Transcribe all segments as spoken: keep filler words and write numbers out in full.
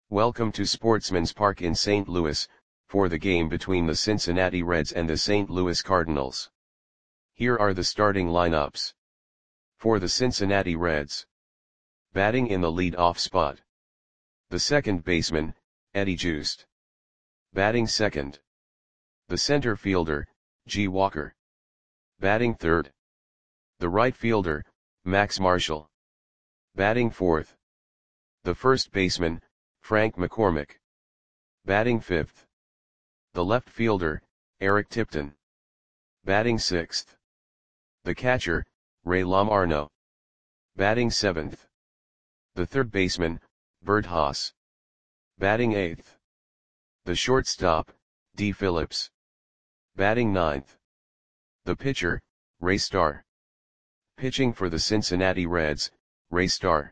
Welcome to Sportsman's Park in Saint Louis, for the game between the Cincinnati Reds and the Saint Louis Cardinals. Here are the starting lineups. For the Cincinnati Reds. Batting in the lead-off spot. The second baseman, Eddie Joost. Batting second. The center fielder, G. Walker. Batting third. The right fielder, Max Marshall. Batting fourth. The first baseman, Frank McCormick. Batting fifth. The left fielder, Eric Tipton. Batting sixth. The catcher, Ray Lamarno. Batting seventh. The third baseman, Bert Haas. Batting eighth. The shortstop, D. Phillips. Batting ninth. The pitcher, Ray Starr. Pitching for the Cincinnati Reds, Ray Starr.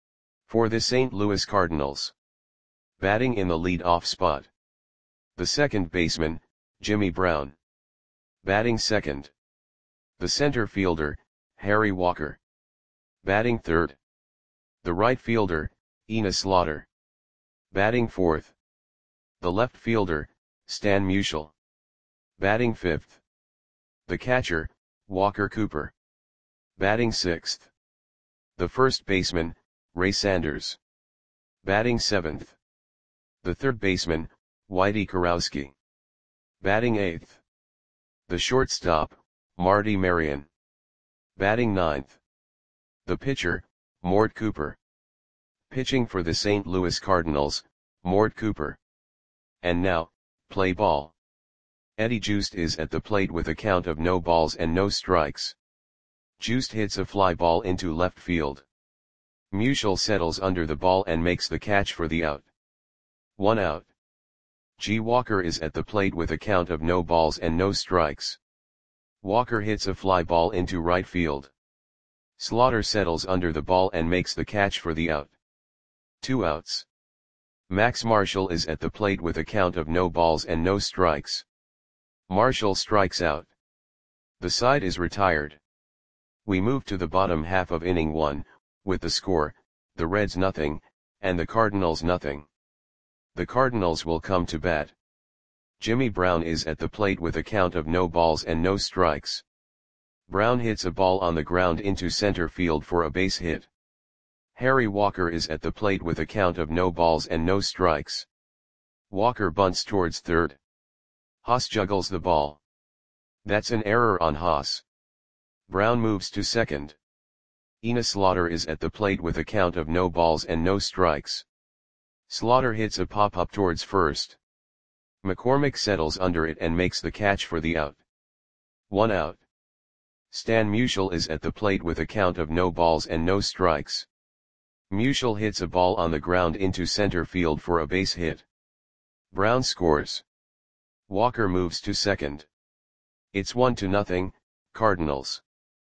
For the Saint Louis Cardinals. Batting in the lead-off spot. The second baseman, Jimmy Brown. Batting second. The center fielder, Harry Walker. Batting third. The right fielder, Enos Slaughter. Batting fourth. The left fielder, Stan Musial. Batting fifth. The catcher, Walker Cooper. Batting sixth. The first baseman, Ray Sanders. Batting seventh. The third baseman, Whitey Kurowski. Batting eighth. The shortstop, Marty Marion. Batting ninth. The pitcher, Mort Cooper. Pitching for the Saint Louis Cardinals, Mort Cooper. And now, play ball. Eddie Joost is at the plate with a count of no balls and no strikes. Joost hits a fly ball into left field. Musial settles under the ball and makes the catch for the out. One out. G. Walker is at the plate with a count of no balls and no strikes. Walker hits a fly ball into right field. Slaughter settles under the ball and makes the catch for the out. Two outs. Max Marshall is at the plate with a count of no balls and no strikes. Marshall strikes out. The side is retired. We move to the bottom half of inning one, with the score, the Reds nothing, and the Cardinals nothing. The Cardinals will come to bat. Jimmy Brown is at the plate with a count of no balls and no strikes. Brown hits a ball on the ground into center field for a base hit. Harry Walker is at the plate with a count of no balls and no strikes. Walker bunts towards third. Haas juggles the ball. That's an error on Haas. Brown moves to second. Enos Slaughter is at the plate with a count of no balls and no strikes. Slaughter hits a pop-up towards first. McCormick settles under it and makes the catch for the out. One out. Stan Musial is at the plate with a count of no balls and no strikes. Musial hits a ball on the ground into center field for a base hit. Brown scores. Walker moves to second. It's one to nothing, Cardinals.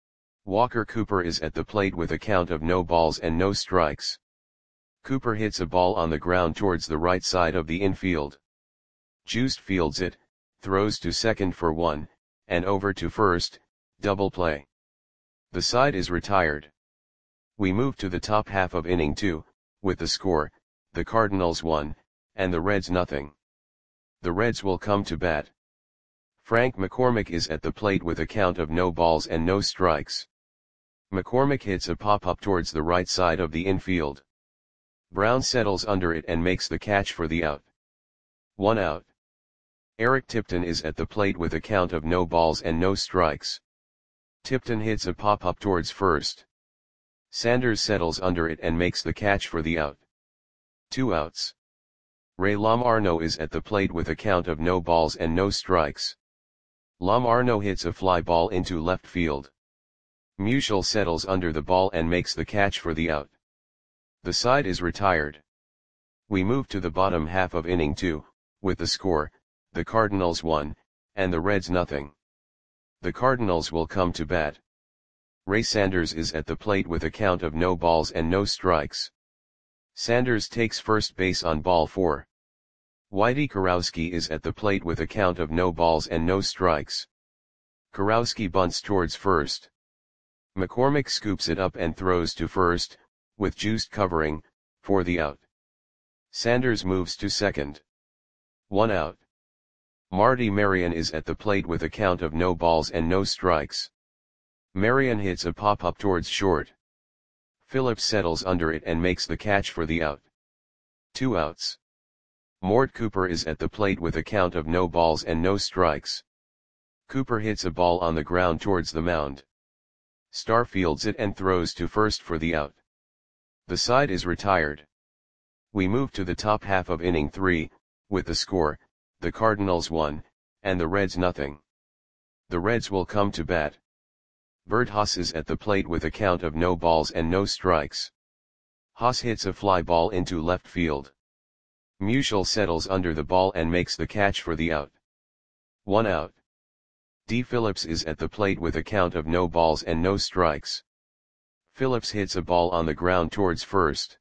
Walker Cooper is at the plate with a count of no balls and no strikes. Cooper hits a ball on the ground towards the right side of the infield. Joost fields it, throws to second for one, and over to first, double play. The side is retired. We move to the top half of inning two, with the score, the Cardinals one, and the Reds nothing. The Reds will come to bat. Frank McCormick is at the plate with a count of no balls and no strikes. McCormick hits a pop-up towards the right side of the infield. Brown settles under it and makes the catch for the out. One out. Eric Tipton is at the plate with a count of no balls and no strikes. Tipton hits a pop-up towards first. Sanders settles under it and makes the catch for the out. Two outs. Ray Lamarno is at the plate with a count of no balls and no strikes. Lamarno hits a fly ball into left field. Musial settles under the ball and makes the catch for the out. The side is retired. We move to the bottom half of inning two, with the score, the Cardinals one, and the Reds nothing. The Cardinals will come to bat. Ray Sanders is at the plate with a count of no balls and no strikes. Sanders takes first base on ball four. Whitey Kurowski is at the plate with a count of no balls and no strikes. Kurowski bunts towards first. McCormick scoops it up and throws to first, with Joost covering, for the out. Sanders moves to second. One out. Marty Marion is at the plate with a count of no balls and no strikes. Marion hits a pop-up towards short. Phillips settles under it and makes the catch for the out. Two outs. Mort Cooper is at the plate with a count of no balls and no strikes. Cooper hits a ball on the ground towards the mound. Starr fields it and throws to first for the out. The side is retired. We move to the top half of inning three, with the score, the Cardinals one, and the Reds nothing. The Reds will come to bat. Bert Haas is at the plate with a count of no balls and no strikes. Haas hits a fly ball into left field. Musial settles under the ball and makes the catch for the out. One out. D. Phillips is at the plate with a count of no balls and no strikes. Phillips hits a ball on the ground towards first.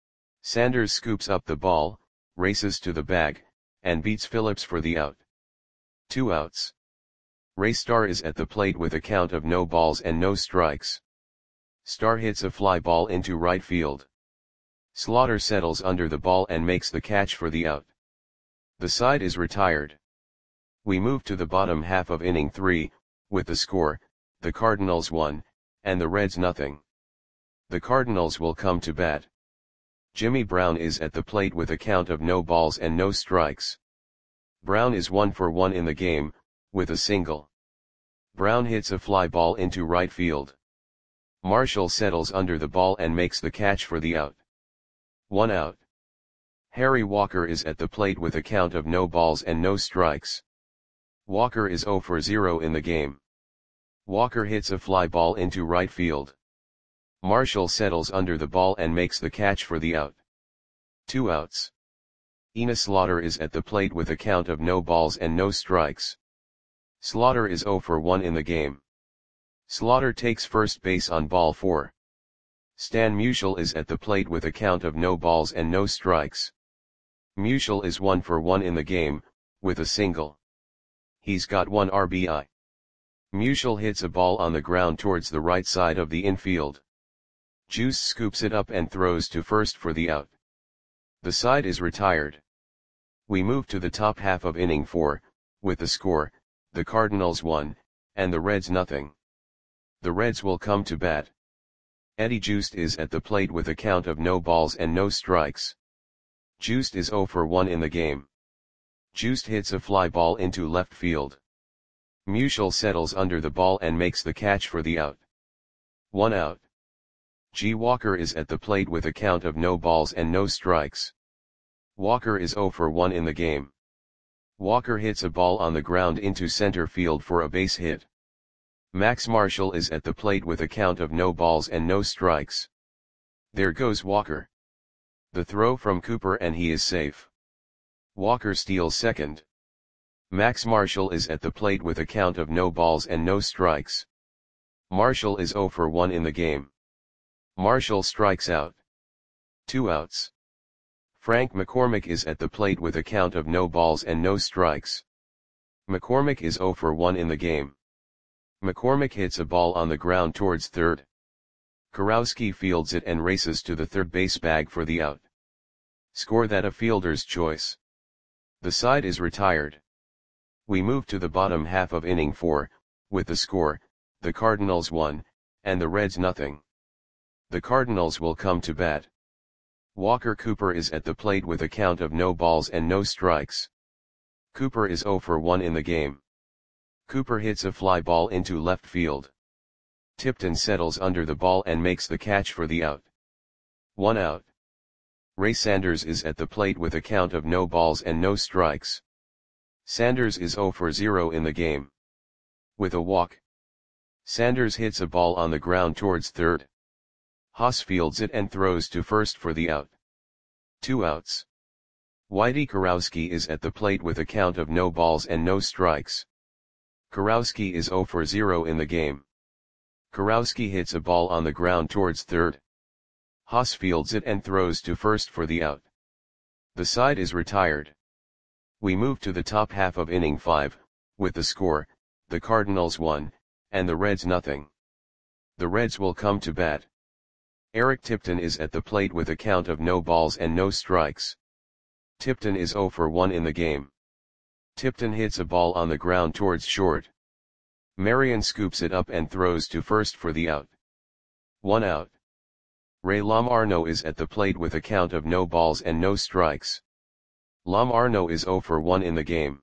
Sanders scoops up the ball, races to the bag, and beats Phillips for the out. Two outs. Ray Starr is at the plate with a count of no balls and no strikes. Starr hits a fly ball into right field. Slaughter settles under the ball and makes the catch for the out. The side is retired. We move to the bottom half of inning three, with the score, the Cardinals one, and the Reds nothing. The Cardinals will come to bat. Jimmy Brown is at the plate with a count of no balls and no strikes. Brown is one for one in the game, with a single. Brown hits a fly ball into right field. Marshall settles under the ball and makes the catch for the out. One out. Harry Walker is at the plate with a count of no balls and no strikes. Walker is zero for zero in the game. Walker hits a fly ball into right field. Marshall settles under the ball and makes the catch for the out. Two outs. Enos Slaughter is at the plate with a count of no balls and no strikes. Slaughter is zero for one in the game. Slaughter takes first base on ball four. Stan Musial is at the plate with a count of no balls and no strikes. Musial is one for one in the game, with a single. He's got one R B I. Musial hits a ball on the ground towards the right side of the infield. Juice scoops it up and throws to first for the out. The side is retired. We move to the top half of inning four, with the score, the Cardinals one, and the Reds nothing. The Reds will come to bat. Eddie Juiced is at the plate with a count of no balls and no strikes. Juiced is zero for one in the game. Juiced hits a fly ball into left field. Musial settles under the ball and makes the catch for the out. One out. G. Walker is at the plate with a count of no balls and no strikes. Walker is zero for one in the game. Walker hits a ball on the ground into center field for a base hit. Max Marshall is at the plate with a count of no balls and no strikes. There goes Walker. The throw from Cooper and he is safe. Walker steals second. Max Marshall is at the plate with a count of no balls and no strikes. Marshall is zero for one in the game. Marshall strikes out. Two outs. Frank McCormick is at the plate with a count of no balls and no strikes. McCormick is zero for one in the game. McCormick hits a ball on the ground towards third. Kurowski fields it and races to the third base bag for the out. Score that a fielder's choice. The side is retired. We move to the bottom half of inning four, with the score, the Cardinals one, and the Reds nothing. The Cardinals will come to bat. Walker Cooper is at the plate with a count of no balls and no strikes. Cooper is zero for one in the game. Cooper hits a fly ball into left field. Tipton settles under the ball and makes the catch for the out. One out. Ray Sanders is at the plate with a count of no balls and no strikes. Sanders is zero for zero in the game. With a walk. Sanders hits a ball on the ground towards third. Haas fields it and throws to first for the out. Two outs. Whitey Kurowski is at the plate with a count of no balls and no strikes. Kurowski is zero for zero in the game. Kurowski hits a ball on the ground towards third. Haas fields it and throws to first for the out. The side is retired. We move to the top half of inning five, with the score, the Cardinals one, and the Reds nothing. The Reds will come to bat. Eric Tipton is at the plate with a count of no balls and no strikes. Tipton is zero for one in the game. Tipton hits a ball on the ground towards short. Marion scoops it up and throws to first for the out. One out. Ray Lamarno is at the plate with a count of no balls and no strikes. Lamarno is zero for one in the game.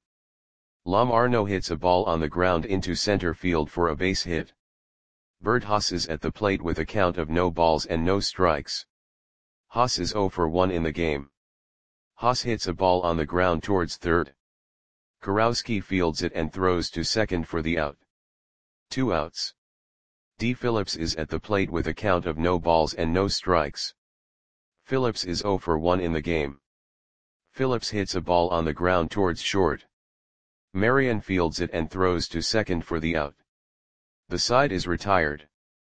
Lamarno hits a ball on the ground into center field for a base hit. Bert Haas is at the plate with a count of no balls and no strikes. Haas is zero for one in the game. Haas hits a ball on the ground towards third. Kurowski fields it and throws to second for the out. Two outs. D. Phillips is at the plate with a count of no balls and no strikes. Phillips is zero for one in the game. Phillips hits a ball on the ground towards short. Marion fields it and throws to second for the out. The side is retired.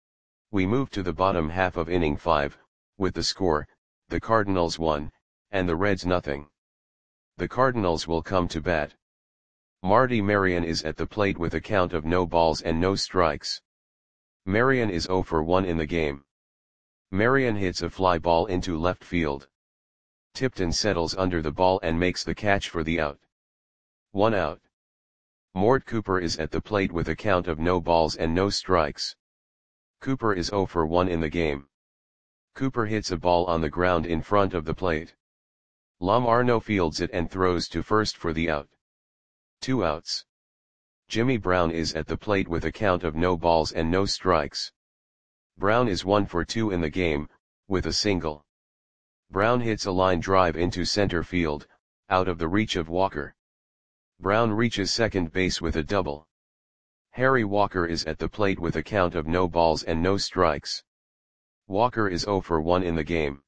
We move to the bottom half of inning five, with the score, the Cardinals one, and the Reds nothing. The Cardinals will come to bat. Marty Marion is at the plate with a count of no balls and no strikes. Marion is zero for one in the game. Marion hits a fly ball into left field. Tipton settles under the ball and makes the catch for the out. One out. Mort Cooper is at the plate with a count of no balls and no strikes. Cooper is zero for one in the game. Cooper hits a ball on the ground in front of the plate. Lamarno fields it and throws to first for the out. Two outs. Jimmy Brown is at the plate with a count of no balls and no strikes. Brown is one for two in the game, with a single. Brown hits a line drive into center field, out of the reach of Walker. Brown reaches second base with a double. Harry Walker is at the plate with a count of no balls and no strikes. Walker is zero for one in the game.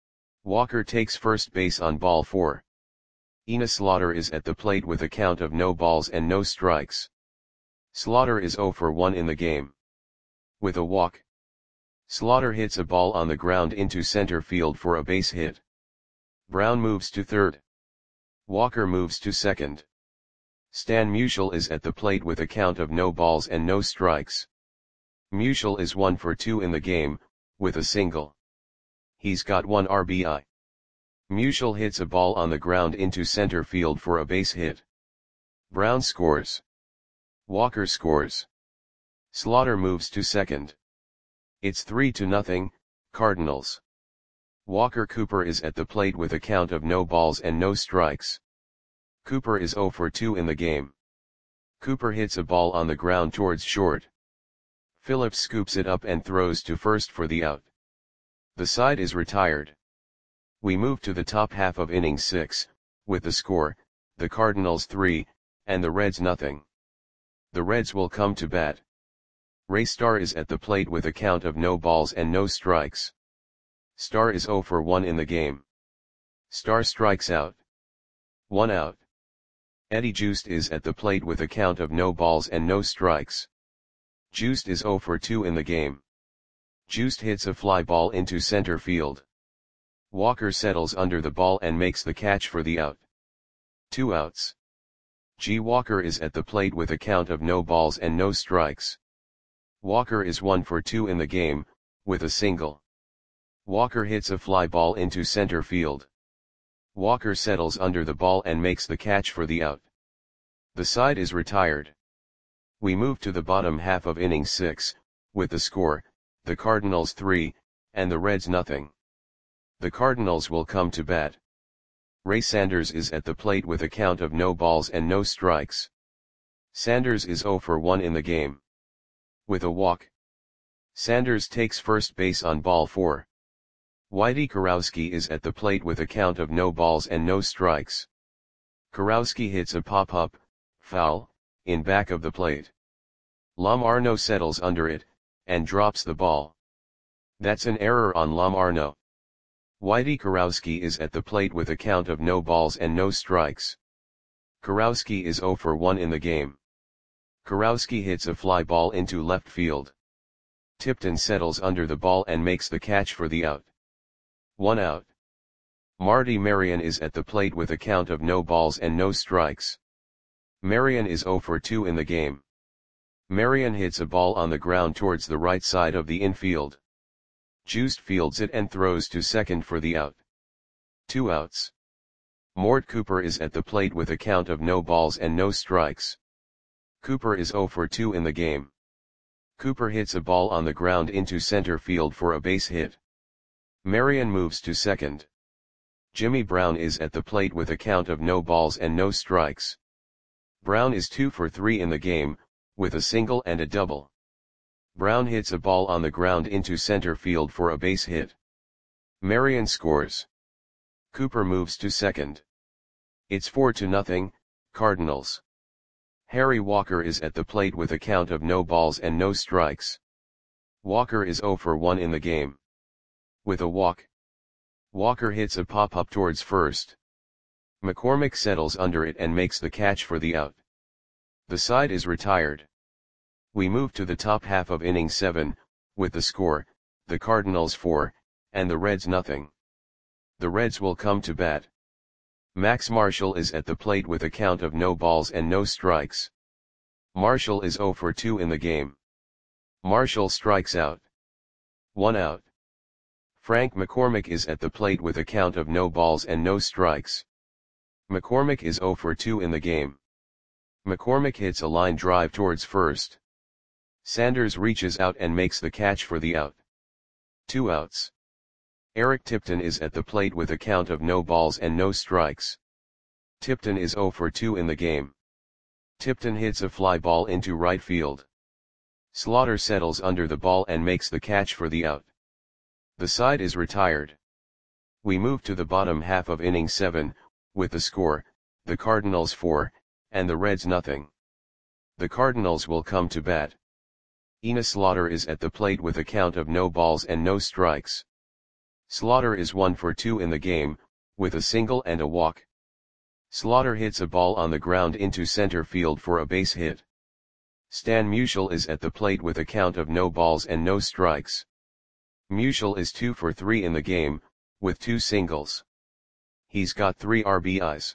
Walker takes first base on ball four. Ina Slaughter is at the plate with a count of no balls and no strikes. Slaughter is zero for one in the game. With a walk. Slaughter hits a ball on the ground into center field for a base hit. Brown moves to third. Walker moves to second. Stan Musial is at the plate with a count of no balls and no strikes. Musial is one for two in the game, with a single. He's got one R B I. Musial hits a ball on the ground into center field for a base hit. Brown scores. Walker scores. Slaughter moves to second. It's three to nothing, Cardinals. Walker Cooper is at the plate with a count of no balls and no strikes. Cooper is zero for two in the game. Cooper hits a ball on the ground towards short. Phillips scoops it up and throws to first for the out. The side is retired. We move to the top half of inning six, with the score, the Cardinals three, and the Reds nothing. The Reds will come to bat. Ray Starr is at the plate with a count of no balls and no strikes. Starr is zero for one in the game. Starr strikes out. One out. Eddie Joost is at the plate with a count of no balls and no strikes. Joost is zero for two in the game. Joost hits a fly ball into center field. Walker settles under the ball and makes the catch for the out. Two outs. G. Walker is at the plate with a count of no balls and no strikes. Walker is one for two in the game, with a single. Walker hits a fly ball into center field. Walker settles under the ball and makes the catch for the out. The side is retired. We move to the bottom half of inning six, with the score, the Cardinals three, and the Reds nothing. The Cardinals will come to bat. Ray Sanders is at the plate with a count of no balls and no strikes. Sanders is zero for one in the game. With a walk. Sanders takes first base on ball four. Whitey Kurowski is at the plate with a count of no balls and no strikes. Kurowski hits a pop-up, foul, in back of the plate. Lamarno settles under it, and drops the ball. That's an error on Lamarno. Whitey Kurowski is at the plate with a count of no balls and no strikes. Kurowski is zero for one in the game. Kurowski hits a fly ball into left field. Tipton settles under the ball and makes the catch for the out. One out. Marty Marion is at the plate with a count of no balls and no strikes. Marion is zero for two in the game. Marion hits a ball on the ground towards the right side of the infield. Joost fields it and throws to second for the out. Two outs. Mort Cooper is at the plate with a count of no balls and no strikes. Cooper is zero for two in the game. Cooper hits a ball on the ground into center field for a base hit. Marion moves to second. Jimmy Brown is at the plate with a count of no balls and no strikes. Brown is two for three in the game, with a single and a double. Brown hits a ball on the ground into center field for a base hit. Marion scores. Cooper moves to second. It's four to nothing, Cardinals. Harry Walker is at the plate with a count of no balls and no strikes. Walker is zero for one in the game. With a walk, Walker hits a pop-up towards first. McCormick settles under it and makes the catch for the out. The side is retired. We move to the top half of inning seven, with the score, the Cardinals four, and the Reds nothing. The Reds will come to bat. Max Marshall is at the plate with a count of no balls and no strikes. Marshall is zero for two in the game. Marshall strikes out. One out. Frank McCormick is at the plate with a count of no balls and no strikes. McCormick is zero for two in the game. McCormick hits a line drive towards first. Sanders reaches out and makes the catch for the out. Two outs. Eric Tipton is at the plate with a count of no balls and no strikes. Tipton is zero for two in the game. Tipton hits a fly ball into right field. Slaughter settles under the ball and makes the catch for the out. The side is retired. We move to the bottom half of inning seven, with the score, the Cardinals four, and the Reds nothing. The Cardinals will come to bat. Enos Slaughter is at the plate with a count of no balls and no strikes. Slaughter is one for two in the game, with a single and a walk. Slaughter hits a ball on the ground into center field for a base hit. Stan Musial is at the plate with a count of no balls and no strikes. Musial is two for three in the game, with two singles. He's got three R B Is.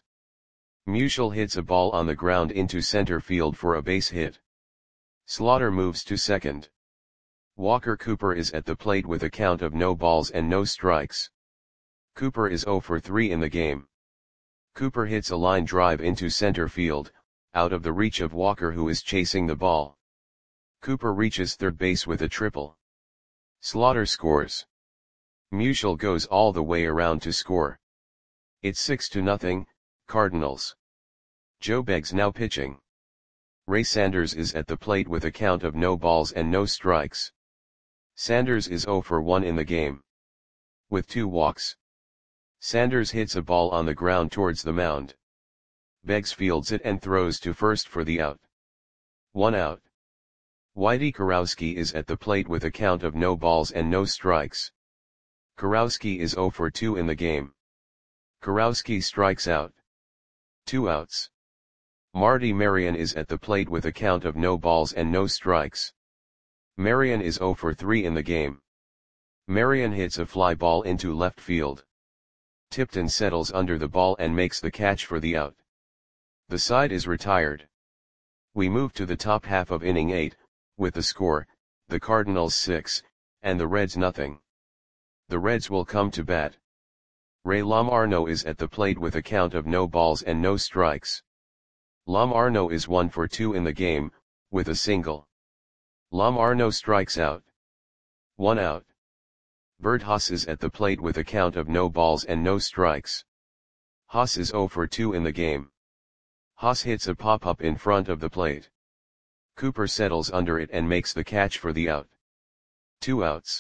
Musial hits a ball on the ground into center field for a base hit. Slaughter moves to second. Walker Cooper is at the plate with a count of no balls and no strikes. Cooper is zero for three in the game. Cooper hits a line drive into center field, out of the reach of Walker who is chasing the ball. Cooper reaches third base with a triple. Slaughter scores. Musial goes all the way around to score. It's six to nothing, Cardinals. Joe Beggs now pitching. Ray Sanders is at the plate with a count of no balls and no strikes. Sanders is zero for one in the game. With two walks. Sanders hits a ball on the ground towards the mound. Beggs fields it and throws to first for the out. One out. Whitey Kurowski is at the plate with a count of no balls and no strikes. Kurowski is zero for two in the game. Kurowski strikes out. Two outs. Marty Marion is at the plate with a count of no balls and no strikes. Marion is zero for three in the game. Marion hits a fly ball into left field. Tipton settles under the ball and makes the catch for the out. The side is retired. We move to the top half of inning eight, with the score, the Cardinals six, and the Reds nothing. The Reds will come to bat. Ray Lamarno is at the plate with a count of no balls and no strikes. Lamarno is one for two in the game, with a single. Lamarno strikes out. One out. Bert Haas is at the plate with a count of no balls and no strikes. Haas is zero for two in the game. Haas hits a pop-up in front of the plate. Cooper settles under it and makes the catch for the out. Two outs.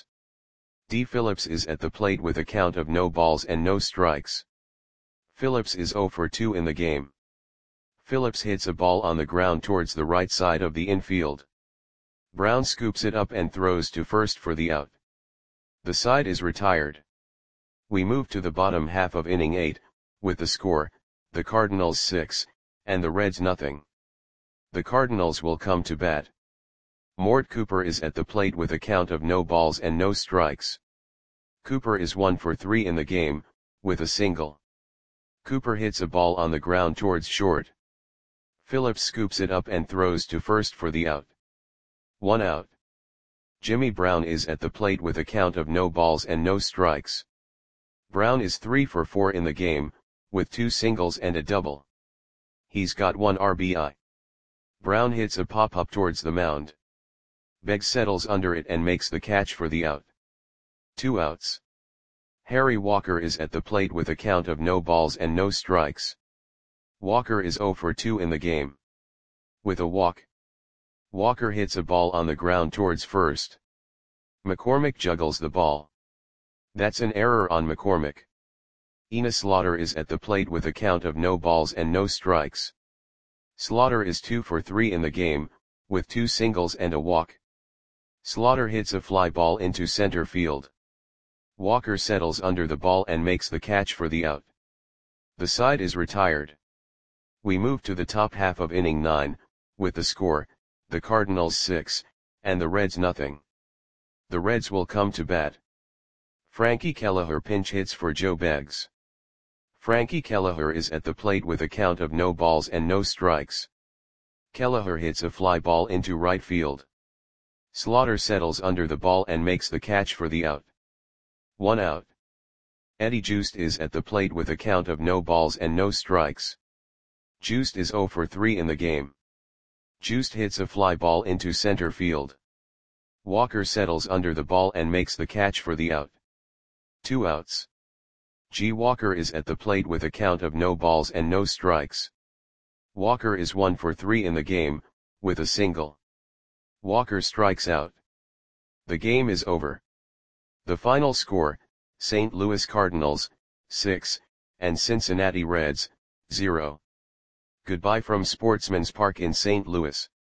D. Phillips is at the plate with a count of no balls and no strikes. Phillips is zero for two in the game. Phillips hits a ball on the ground towards the right side of the infield. Brown scoops it up and throws to first for the out. The side is retired. We move to the bottom half of inning eight, with the score, the Cardinals six, and the Reds nothing. The Cardinals will come to bat. Mort Cooper is at the plate with a count of no balls and no strikes. Cooper is one for three in the game, with a single. Cooper hits a ball on the ground towards short. Phillips scoops it up and throws to first for the out. One out. Jimmy Brown is at the plate with a count of no balls and no strikes. Brown is three for four in the game, with two singles and a double. He's got one R B I. Brown hits a pop-up towards the mound. Beggs settles under it and makes the catch for the out. Two outs. Harry Walker is at the plate with a count of no balls and no strikes. Walker is oh for two in the game. With a walk, Walker hits a ball on the ground towards first. McCormick juggles the ball. That's an error on McCormick. Enos Slaughter is at the plate with a count of no balls and no strikes. Slaughter is two for three in the game, with two singles and a walk. Slaughter hits a fly ball into center field. Walker settles under the ball and makes the catch for the out. The side is retired. We move to the top half of inning nine, with the score, the Cardinals six, and the Reds nothing. The Reds will come to bat. Frankie Kelleher pinch hits for Joe Beggs. Frankie Kelleher is at the plate with a count of no balls and no strikes. Kelleher hits a fly ball into right field. Slaughter settles under the ball and makes the catch for the out. One out. Eddie Joost is at the plate with a count of no balls and no strikes. Joost is oh for three in the game. Joost hits a fly ball into center field. Walker settles under the ball and makes the catch for the out. Two outs. G. Walker is at the plate with a count of no balls and no strikes. Walker is one for three in the game, with a single. Walker strikes out. The game is over. The final score, Saint Louis Cardinals, six, and Cincinnati Reds, zero. Goodbye from Sportsman's Park in Saint Louis.